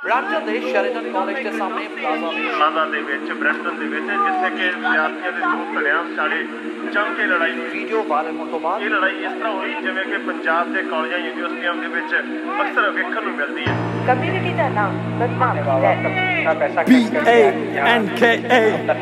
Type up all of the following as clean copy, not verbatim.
Brampton के Sheraton college के सामने प्लाजा ਦੇ ਵਿੱਚ ਬ੍ਰੈਂਪਟਨ ਦੇ ਵਿੱਚ ਜਿੱਥੇ ਕਿ ਵਿਦਿਆਰਥੀਆਂ ਦੇ ਦੋ ਧੜਿਆਂ ਵਿਚਾਲੇ ਜੰਮ ਕੇ ਲੜਾਈ ਹੋਈ। वीडियो वायरल होने तो बाद ਇਹ ਲੜਾਈ ਇਸ ਤਰ੍ਹਾਂ ਹੋਈ ਜਿਵੇਂ ਕਿ ਪੰਜਾਬ ਦੇ ਕਾਲਜਾਂ ਯੂਨੀਵਰਸਿਟੀਆਂ ਦੇ ਵਿੱਚ ਅਕਸਰ ਵੇਖਣ ਨੂੰ ਮਿਲਦੀ ਹੈ। कम्युनिटी का नाम बदनाम है BANKA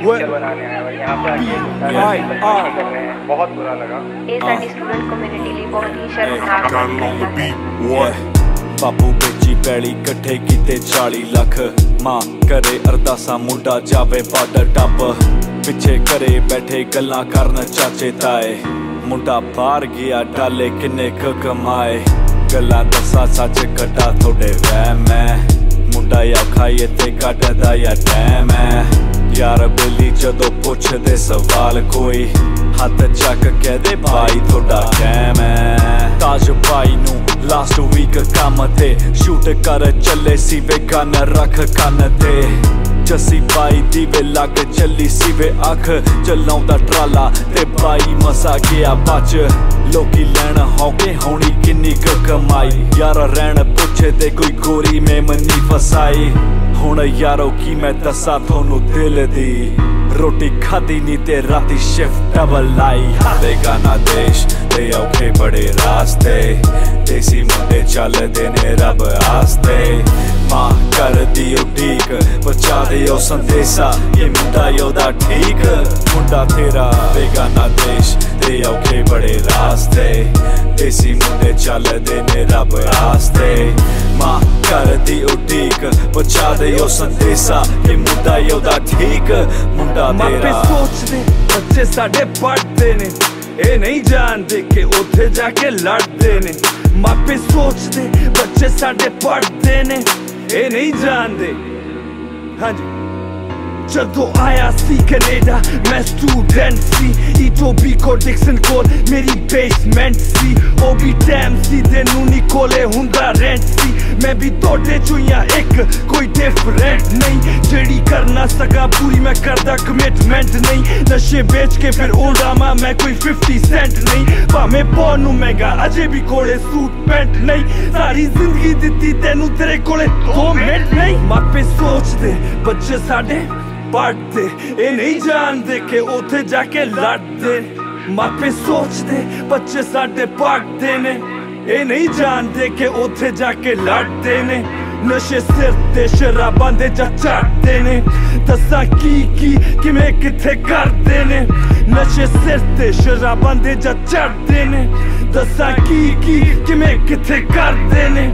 बहुत बुरा लगा। ये साडी स्टूडेंट कम्युनिटी लिए बहुत ही शर्मनाक है। बापू बेची पैली कट्ठे कीते 40 लाख मां करे अरदासा मुंडा जावे बार्डर टप पिछे करे बैठे गल्लां करन चाचे ताए मुंडा बाहर गया डाले किन्ने क कमाए गल्लां दसा सच कटा थोड़े वहम है मुंडा या खाइए ते कटदा या टैम है यार बेली जदों पुछदे सवाल कोई हथ चक कहदे भाई थोड़ा टैम है ताज भाई नू लास्ट वीक काम थे शूट कर चले सीवे गन रख कन ते जसी बाई दीवे लग चली सीवे अख चलाउंदा ट्राला ते बाई मसा गया बच लोकी लैन हौके होनी किन्नी क कमाई यार रैन पुछे ते कोई गोरी में मनी फसाई हुण यारो की मैं दसा थोनू दिल दी रोटी खादी नी ते राती शिफ्ट डबल लाई बेगाना देश ते औखे बड़े रास्ते देसी मुंडे चलदे ने रब आस्ते मां कर दी उठीक बचा दे ओ संदेशा ये मुंडा योदा ठीक मुंडा तेरा बेगाना देश ते औखे बड़े रास्ते देसी मुंडे चलदे ने रब आस्ते मां कर दी उठीक बचा दे ओ संदेशा ये मुंडा योदा ठीक मुंडा तेरा सोचदे बच्चे साडे पढ़दे ने ਇਹ नहीं जानते कि उत्थे जाके लड़ते ने मापे सोचते बच्चे साडे पढ़ते ने ये नहीं जानते हाँ जी जदों आया सी कनेडा मैं स्टूडेंट सी ईटोबी को डिक्सन कोल मेरी बेसमेंट सी ओ भी टाइम सी तेनू नी कोले हुंदा रेंट सी मैं भी तोड़े चुइयां एक कोई डिफरेंट नहीं जेड़ी करना सका पूरी मैं करदा कमिटमेंट नहीं नशे बेच के फिर उड़ामा मैं कोई 50 सेंट नहीं भावें पौनू महंगा अजे भी कोले सूट पैंट नहीं सारी जिंदगी दित्ती तेनू तेरे कोले 2 मिनट नहीं मापे सोचदे बच्चे साडे पढ़ते ये नहीं जानते कि उथे जाके लड़ते मापे सोचते बच्चे साडे पढ़ते ने ये नहीं जानते कि उथे जाके लड़ते ने नशे सिर ते शराबां दे जा चढ़ते ने दसा की किवें किथे करदे ने नशे सिर ते शराबां दे जा चढ़ते ने दसा की किवें किथे करदे ने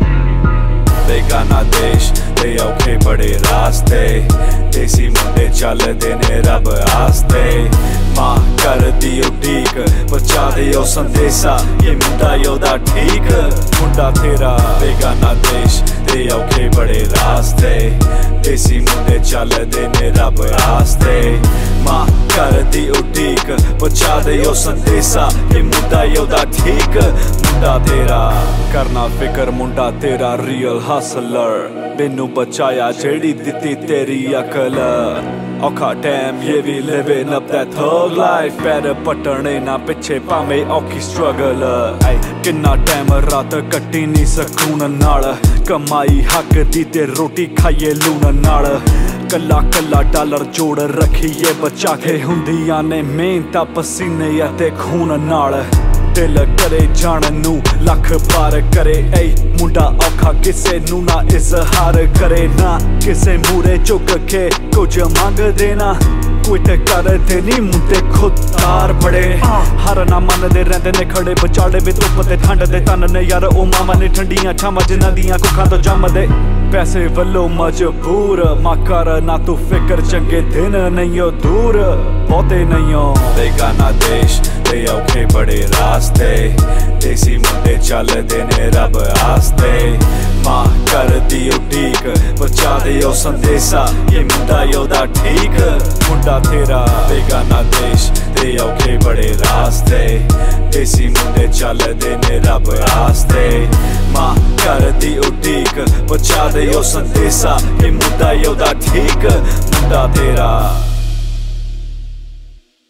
बेगाना देश ते औखे बड़े रास्ते देसी मुंडे चलदे ने रब आस्ते मां कर दी उठीक बचा दे ओ संदेशा ये मुंडा योदा ठीक मुंडा तेरा बेगाना देश ते औखे बड़े रास्ते देसी मुंडे चलदे ने रब आस्ते मां कर दी उठीक बचा दे ओ संदेशा ये मुंडा योदा ठीक मुंडा तेरा करना फिकर मुंडा तेरा रियल हसलर मैनू बचाया जेड़ी दित्ती तेरी अकल औखा टाइम ये भी living up that thug life पैर पटने ना पिछे भावे औखी स्ट्रगल किन्ना टाइम रात कट्टी नहीं सकून नाल कमाई हक दी ते रोटी खाइए लून नाल कला कला डॉलर जोड़ रखिए बचा के हुंदियां ने मेहनत पसीने ते खून नाल दिल करे जान नू लख पार करे ऐ मुंडा औखा किसे नू ना इजहार करे ना किसे मूरे झुक के कुछ मंग देना क्विट कर देनी मुंडे खुद तार बड़े हर ना मन दे रहंदे ने खड़े बचाड़े भी धुप ते ठंड दे तन ने यार ओ मामा ने ठंडियां छावां जिन्हां दियां कुखां तो जमदे पैसे वल्लो मजबूर मां कर ना तू फिकर चंगे दिन नहीं हो दूर बहुते नहीं हो बेगाना देश ते औखे बड़े रास्ते देसी मुंडे चलदे ने रब आस्ते मां कर दी उठीक बचा दे ओ संदेशा ये मुंडा योदा ठीक मुंडा तेरा बेगाना देश ते औखे बड़े रास्ते देसी मुंडे चलदे ने रब आस्ते मां कर दी उठीक बचा दे ओ संदेशा ये मुंडा योदा ठीक मुंडा तेरा